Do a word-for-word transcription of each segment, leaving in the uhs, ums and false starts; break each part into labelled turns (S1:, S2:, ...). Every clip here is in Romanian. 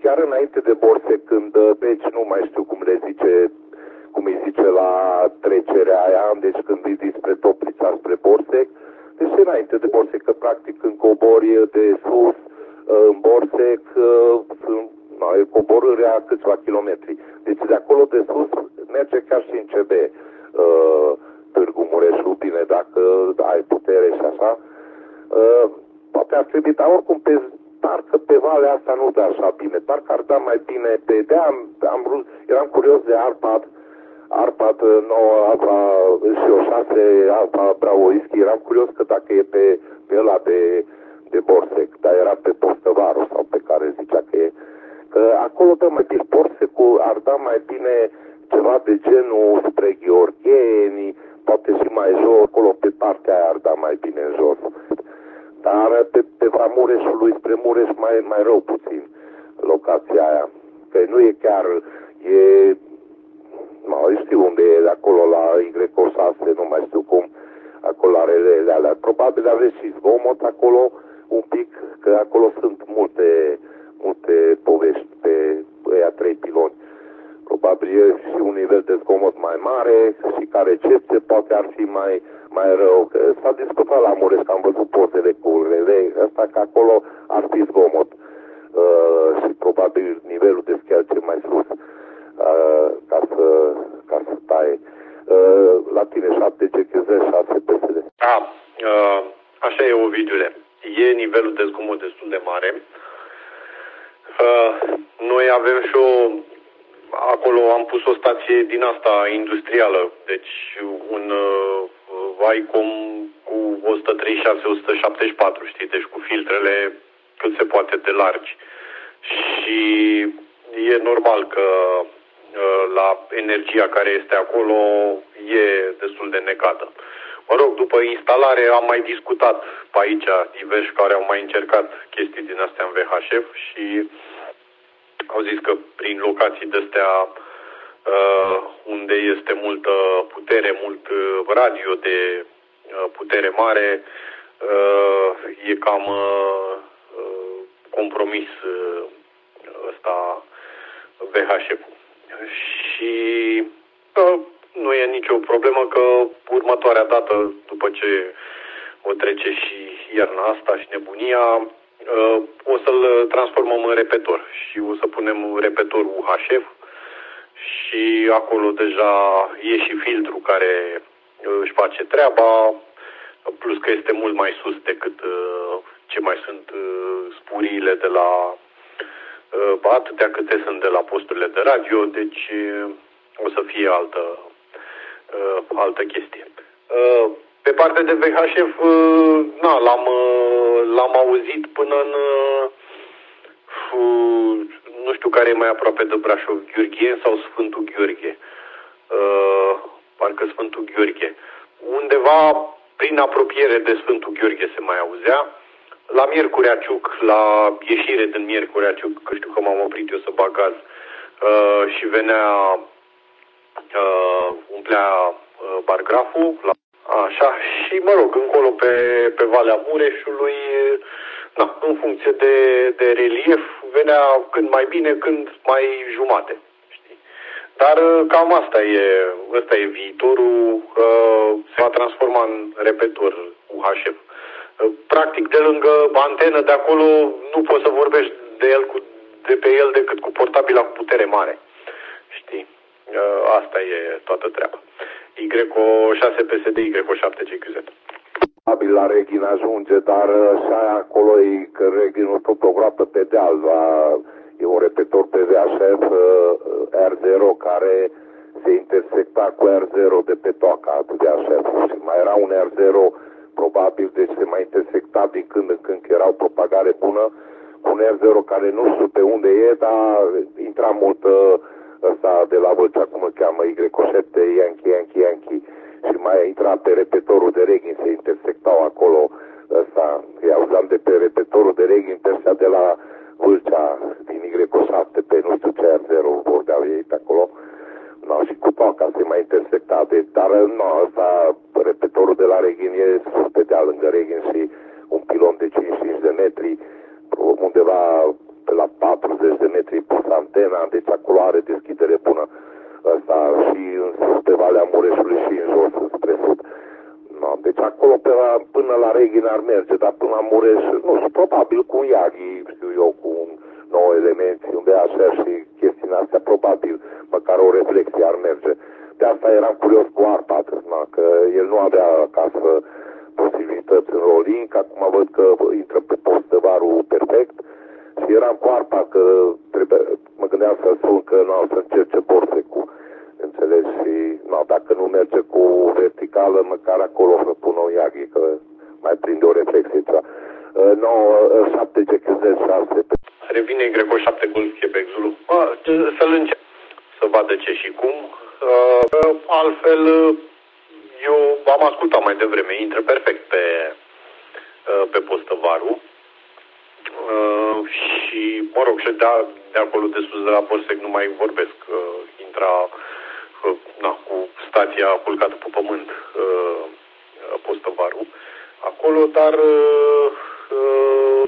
S1: chiar înainte de Borsec, când, deci nu mai știu cum le zice, cum îi zice la trecerea aia, deci când îi zici spre Toplița, spre Borsec, deci înainte de Borsec, că practic când cobori de sus, în Borsec, sunt, no, e coborârea câțiva kilometri. Deci de acolo de sus merge chiar și în C B, uh, Târgu Mureșul, bine, dacă ai putere și așa. Uh, poate ar trebui, dar oricum pe, parcă pe valea asta nu dă așa bine, parcă ar da mai bine pe, de am, am vrut, eram curios de Arpad, Arpad nouă, Alfa și o șase, Alfa Bravo Whisky, eram curios că dacă e pe, pe ăla de, de Borsec, dar era pe Postăvaru sau pe care zicea că e, că acolo dă mai bine, Borsecul ar da mai bine ceva de genul spre Gheorgheni, poate și mai jos, acolo pe partea aia ar da mai bine în jos. Dar pe, pe Mureșului spre Mureș mai, mai rău puțin locația aia. Că nu e chiar, e, nu știu unde e, acolo la Y O șase, nu mai știu cum, acolo are relele alea. Probabil aveți și zgomot acolo un pic, că acolo sunt multe, multe povești pe ăia trei piloni. Probabil e și un nivel de zgomot mai mare și ca recepție poate ar fi mai, mai rău. S-a discutat la Mureș, că am văzut pozele cu relei, asta că acolo ar fi zgomot uh, și probabil nivelul de schelce mai sus uh, ca, să, ca să taie. Uh, la tine șapte G Q Z, șase P S D.
S2: A, uh, așa e, Ovidiule. E nivelul de zgomot destul de mare. Uh, noi avem și o acolo am pus o stație din asta industrială, deci un uh, Vicom cu o sută treizeci și șase - o sută șaptezeci și patru, știi, deci cu filtrele cât se poate de largi. Și e normal că uh, la energia care este acolo e destul de necată. Mă rog, după instalare am mai discutat pe aici diversi care au mai încercat chestii din astea în V H F și au zis că prin locații de-astea uh, unde este multă putere, mult radio de uh, putere mare, uh, e cam uh, compromis uh, ăsta V H F-ul. Și uh, nu e nicio problemă că următoarea dată, după ce o trece și iarna asta și nebunia, Uh, o să-l transformăm în repetor și o să punem repetor U H F și acolo deja e și filtru care uh, își face treaba, plus că este mult mai sus decât uh, ce mai sunt uh, spuriile de la uh, atâtea câte sunt de la posturile de radio, deci uh, o să fie altă, uh, altă chestie. Uh, Pe partea de V H F, na, l-am, l-am auzit până în, nu știu care e mai aproape de Brașov, Gheorghe sau Sfântul Gheorghe. Parcă Sfântul Gheorghe. Undeva prin apropiere de Sfântul Gheorghe se mai auzea. La Miercurea Ciuc, la ieșire din Miercurea Ciuc, că știu că m-am oprit eu să bag gaz, și venea, umplea bargraful, la așa, și mă rog, încolo pe, pe Valea Mureșului, na, în funcție de, de relief, venea când mai bine, când mai jumate, știi? Dar cam asta e, ăsta e viitorul, uh, se va transforma în repetor U H F. Uh, practic, de lângă antenă de acolo, nu poți să vorbești de, el cu, de pe el decât cu portabila cu putere mare, știi? Uh, asta e toată treaba. Y O șase P S D, Y O șapte G Q Z.
S1: Probabil la Reghin ajunge, dar și aia acolo e că Reghinul tot o groapă pe deal. La, e un repetor pe V H F R zero care se intersecta cu R zero de pe toaca V H F și mai era un R zero probabil, deci se mai intersecta din când în când, că era o propagare bună, cu un R zero care nu știu pe unde e, dar intra mult ăsta de la Vâlcea, cum îl cheamă, Y O șapte, Yankee, Yankee, Yankee, și mai intra pe repetorul de Reghin, se intersectau acolo ăsta, îi auzeam de pe repetorul de Reghin, pe ăsta de la Vâlcea, din Y O șapte, pe nu știu ce R zero vorbeau ei pe acolo, no, și cu toaca se mai intersecta, de, dar nu, ăsta, repetorul de la Reghin e sus pe deal lângă Reghin și un pilon de cincizeci și cinci de metri, undeva pe la patruzeci de metri bine ar merge, dar până la Mureș, nu știu, probabil cu un Iaghi, știu eu, cu un nou element și unde așa și chestiunea astea, probabil, măcar o reflexie ar merge. De asta eram curios cu Arpad, na, că el nu avea acasă posibilități în rolling, acum văd că intră pe postăvarul perfect și eram cu Arpad că trebuie, mă gândeam să sun că nu să încerce Borsecul, înțelegi, și na, dacă nu merge cu verticală, măcar acolo să pună un Iaghi, că mai prinde o reflexie ceva. nouă șapte G Q Z șase.
S2: Revine Greco șapte Golf Quebec Zulu. Să-l încep să vadă ce și cum. Uh, altfel, eu am ascultat mai devreme, intră perfect pe, uh, pe postăvarul. Uh, și, mă rog, și de, de acolo de sus de la Borsec nu mai vorbesc. Uh, intra uh, na, cu stația culcată pe pământ uh, postăvarul acolo, dar uh, uh,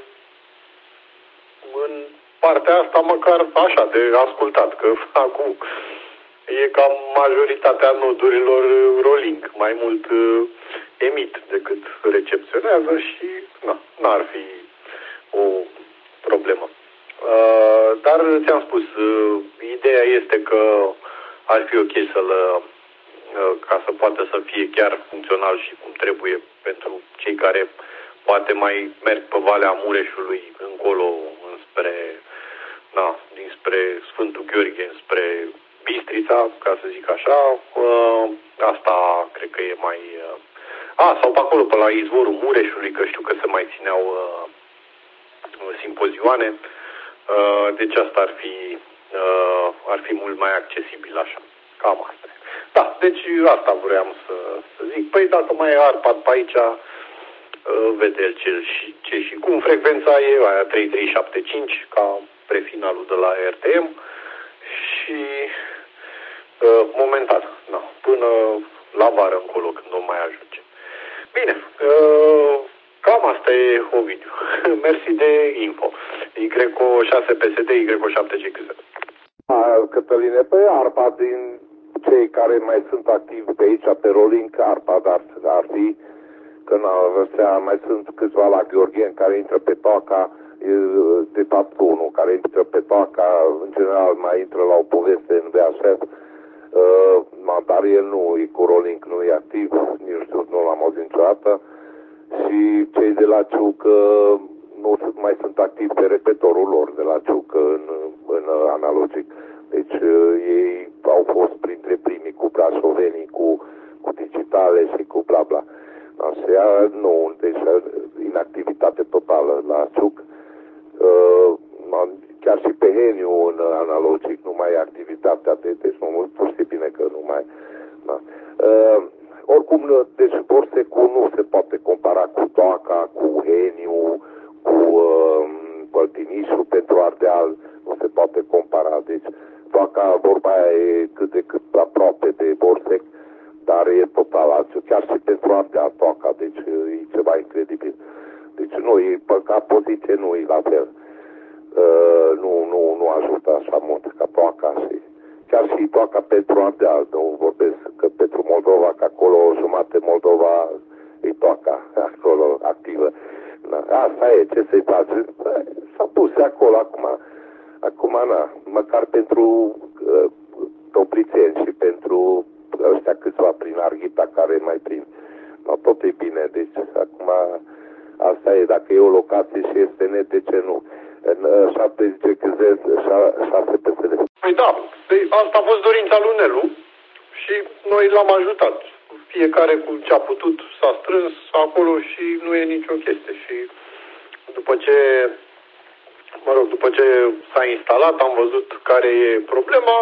S2: în partea asta măcar așa de ascultat, că acum e cam majoritatea nodurilor rolling, mai mult uh, emit decât recepționează și na, n-ar fi o problemă. Uh, dar ți-am spus, uh, ideea este că ar fi ok să-l, uh, ca să poată să fie chiar funcțional și cum trebuie pentru cei care poate mai merg pe Valea Mureșului încolo înspre, na, dinspre Sfântul Gheorghe, înspre Bistrița, ca să zic așa. Uh, asta cred că e mai... Uh, a, sau pe acolo, pe la izvorul Mureșului, că știu că se mai țineau uh, simpozioane. Uh, deci asta ar fi, uh, ar fi mult mai accesibil așa. Cam asta. Da, deci asta vreau să, să zic. Păi dacă mai e Arpad pe aici, uh, vede el ce și, ce și cum. Frecvența e aia trei trei șapte cinci, ca prefinalul de la R T M. Și uh, momentan, na, până la vară încolo, când o mai ajunge. Bine, uh, cam asta e, Ovidiu. Mersi de info. Y șase P S D, Y șapte G Q Z.
S1: Cătăline, pe Arpad, din cei care mai sunt activi pe aici, pe rolling, Arpad ar, ar fi, că na, mai sunt câțiva la Gheorghen care intră pe Toaca, de fapt unul care intră pe Toaca, în general mai intră la o poveste în V H F, uh, dar el nu e cu rolling, nu e activ, nici știu, nu l-am auzit niciodată. Și cei de la Ciuc uh, nu mai sunt activi pe repetorul lor de la Ciuc în, în analogic. Deci uh, ei au fost printre primii cu brașovenii, cu, cu digitale și cu bla bla. Așa, nu, deci inactivitate totală la Ciuc. Uh, chiar și pe Heniu în analogic nu mai e activitatea de, deci nu, pur și bine că nu mai... Da. Uh, oricum, deci Borsecul nu se poate compara cu Toaca, cu Heniu, cu uh, Păltinișul pentru Ardeal, nu se poate compara. Deci Toaca, vorba aia e cât de cât aproape de Borsec, dar e total altceva, chiar și pentru Ardeal Toaca, deci e ceva incredibil. Deci nu, e, ca poziție nu e la fel. Uh, nu, nu, nu ajută așa mult ca Toaca și chiar și Toaca pentru Ardeal, nu vorbesc că pentru Moldova, că acolo jumate Moldova e Toaca, acolo activă. Asta e, ce să-i face? S-a pus acolo acum, acum na, măcar pentru uh, toplițeni și pentru ăștia câțiva prin Arghita care mai prind. No, tot e bine, deci acum asta e, dacă e o locație și este net, de ce nu? În șapte G Q Z, șase P S D.
S2: Păi da, asta a fost dorința lui Nelu și noi l-am ajutat. Fiecare cu ce a putut s-a strâns acolo și nu e nicio chestie. Și după ce, mă rog, după ce s-a instalat, am văzut care e problema.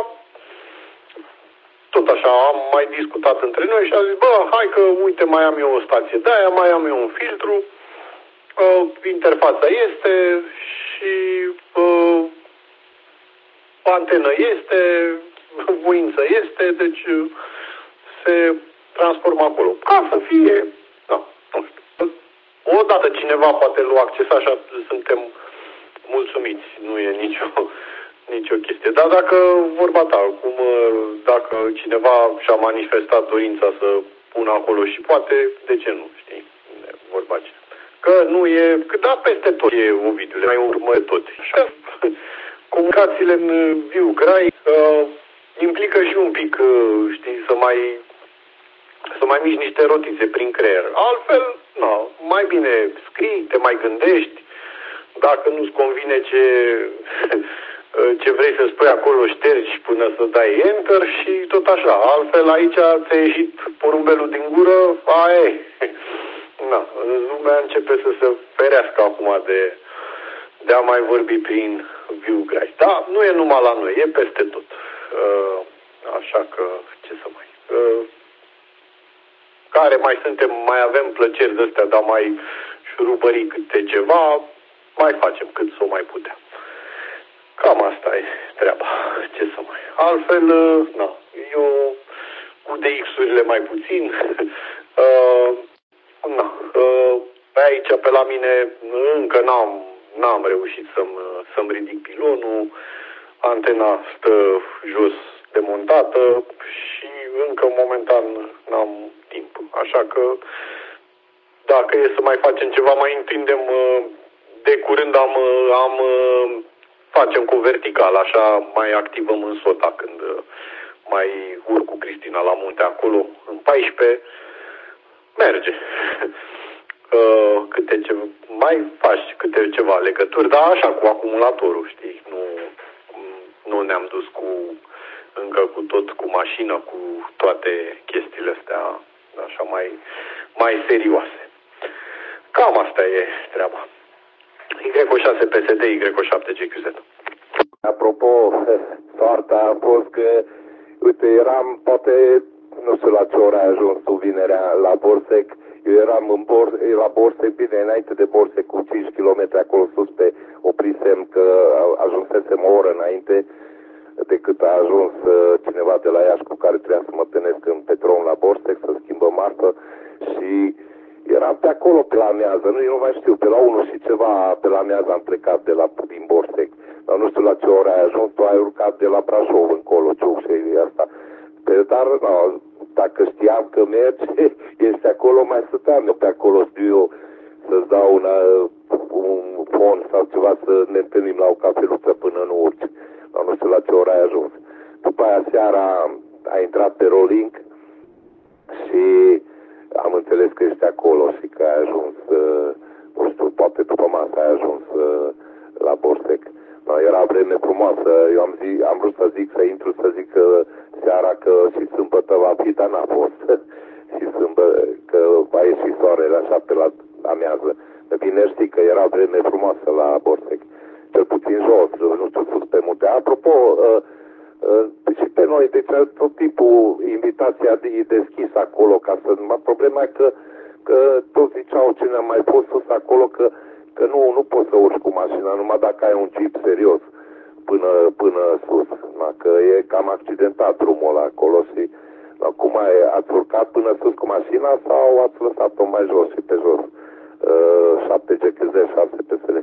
S2: Tot așa, am mai discutat între noi și am zis, bă, hai că, uite, mai am eu o stație de aia, mai am eu un filtru, uh, interfața este și uh, antenă este, voință este, deci uh, se transformă acolo. Ca să fie, da, nu știu. Odată cineva poate lua acces, așa suntem mulțumiți, nu e nicio... nicio chestie. Dar dacă, vorba ta, cum, dacă cineva și-a manifestat dorința să pună acolo și poate, de ce nu, știi? Vorba ce. Că nu e, că da, peste tot e, Ovidiule, mai urmă tot. Așa, comunicațiile în viu grai uh, implică și un pic, uh, știi, să mai să mai miști niște rotițe prin creier. Altfel, nu, mai bine scrii, te mai gândești, dacă nu-ți convine ce, ce vrei să spui acolo, ștergi până să dai enter și tot așa. Altfel, aici ți-a ieșit porumbelul din gură, aia e. Na, lumea începe să se ferească acum de, de a mai vorbi prin viu grai. Da, nu e numai la noi, e peste tot. Așa că, ce să mai... Care mai suntem, mai avem plăceri de astea, dar mai șurubării câte ceva, mai facem cât să o mai putem. Cam asta e treaba, ce să mai... Altfel, na, eu cu D X-urile mai puțin, uh, na, uh, pe aici, pe la mine, încă n-am, n-am reușit să-mi, să-mi ridic pilonul, antena stă jos demontată și încă momentan n-am timp. Așa că dacă e să mai facem ceva, mai întindem, de curând am, am facem cu vertical, așa mai activăm în sota când mai urc cu Cristina la munte acolo, în paisprezece, merge. Câte ceva, mai faci câte ceva legături, dar așa cu acumulatorul, știi, nu, nu ne-am dus cu încă cu tot, cu mașină, cu toate chestiile astea, așa mai, mai serioase. Cam asta e treaba. Y O șase P S D, Y O șapte G Q Z.
S1: Apropo, soarta a fost că, uite, eram, poate, nu știu la ce ora ai ajuns tu vinerea la Borsec, eu eram în Bor, la Borsec, bine, înainte de Borsec, cu cinci kilometri acolo sus, pe oprisem că ajunsesem o oră înainte decât a ajuns cineva de la Iași cu care trebuia să mă întâlnesc în Petron la Borsec, să schimbă marfă și eram pe acolo pe la amiază, nu, eu nu mai știu, pe la unu și ceva, pe la amiază am plecat de la, din Borsec, dar nu știu la ce ora ai ajuns, tu ai urcat de la Brașov încolo, Ciuc și asta. Pe, dar, no, dacă știam că mergi, este acolo, mai stăteam eu pe acolo, știu eu, să-ți dau una, un fon sau ceva, să ne întâlnim la o cafeluță până nu urci. Dar nu știu la ce ora ai ajuns. După aia seara a intrat pe Rolling și am înțeles că ești acolo și că ai ajuns, uh, nu știu, poate după masă ai ajuns uh, la Borsec. No, era vreme frumoasă, eu am, zi, am vrut să zic, să intru, să zic că seara că și sâmbătă va fi, dar n-a fost. Și sâmbătă, că va ieși soarele așa pe la amiază. Bine știi că era vreme frumoasă la Borsec. Cel puțin jos, nu știu, sus pe munte. Apropo, uh, uh, și pe noi, deci tot timpul invitația e deschisă acolo, ca să... Problema e că, că toți ziceau cine a mai fost sus acolo, că, că nu, nu poți să urci cu mașina, numai dacă ai un jeep serios până, până sus. Da? Că e cam accidentat drumul ăla acolo și da, cum ai, ați urcat până sus cu mașina sau ați lăsat-o mai jos și pe jos? Uh, șapte G Q Z, șase P S D.